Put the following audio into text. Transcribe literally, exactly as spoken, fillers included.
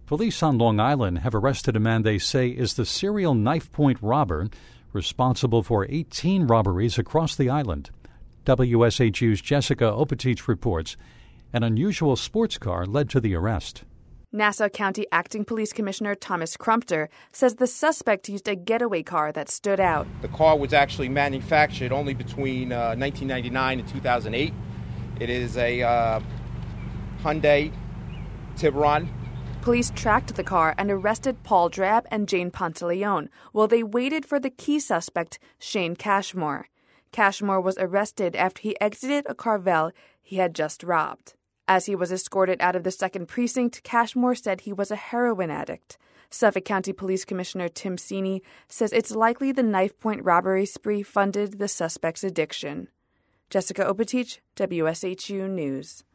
Police on Long Island have arrested a man they say is the serial knife point robber responsible for eighteen robberies across the island. W S H U's Jessica Opatich reports an unusual sports car led to the arrest. Nassau County Acting Police Commissioner Thomas Crumpter says the suspect used a getaway car that stood out. The car was actually manufactured only between uh, nineteen ninety-nine and two thousand eight. It is a uh, Hyundai Tiburon. Police tracked the car and arrested Paul Drab and Jane Pantaleone while they waited for the key suspect, Shane Cashmore. Cashmore was arrested after he exited a Carvel he had just robbed. As he was escorted out of the second precinct, Cashmore said he was a heroin addict. Suffolk County Police Commissioner Tim Sini says it's likely the knife point robbery spree funded the suspect's addiction. Jessica Opatich, W S H U News.